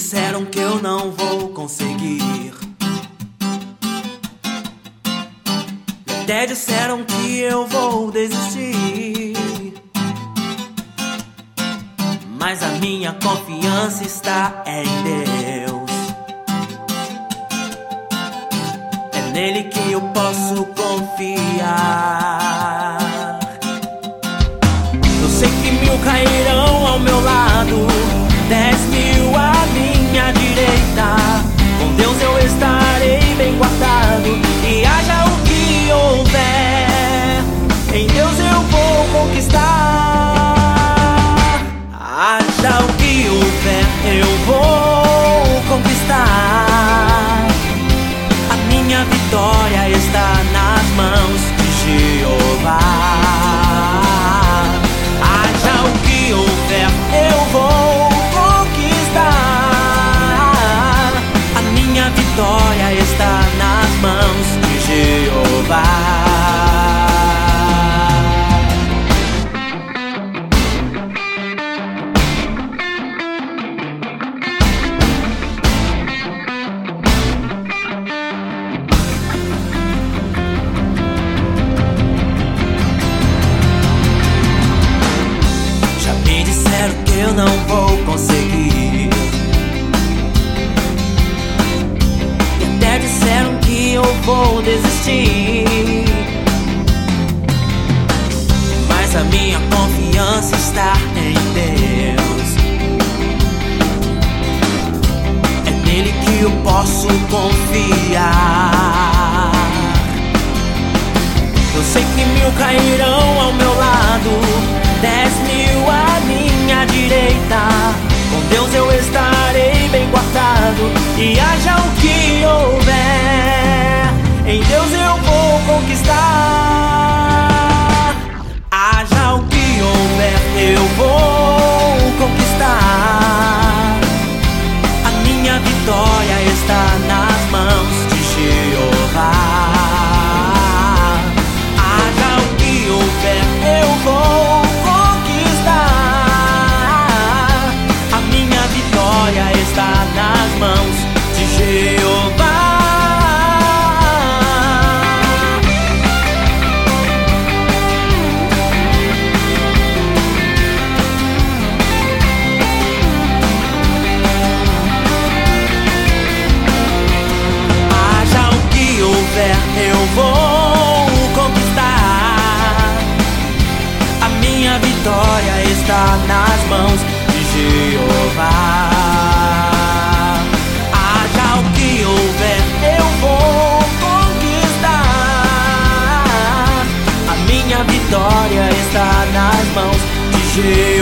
disseram que eu não vou conseguir. Até disseram que eu vou desistir. Mas a minha confiança está em Deus. É nele que eu posso confiar. Eu sei que 1000 cairão ao meu lado, 10.000 à minha direita. Com Deus eu estarei bem guardado, e haja o que houver, em Deus eu vou conquistar. Haja o que houver, eu vou conquistar. A minha vitória está nas mãos de Jeová. Haja o que houver, eu vou conquistar. A minha vitória está nas mãos de Jeová. Eu não vou conseguir, e até disseram que eu vou desistir. Mas a minha confiança está em Deus. É nele que eu posso confiar. Eu sei que 1000 cairão ao meu lado, 10.000 à minha direita. Com Deus eu estarei bem guardado, e haja o que houver, em Deus eu vou conquistar. Haja o que houver, eu vou conquistar. A minha vitória está nas mãos de Jeová. Haja o que houver, eu vou está nas mãos de Jeová. Haja o que houver, eu vou conquistar. A minha vitória está nas mãos de Jeová. A vitória está nas mãos de Jesus.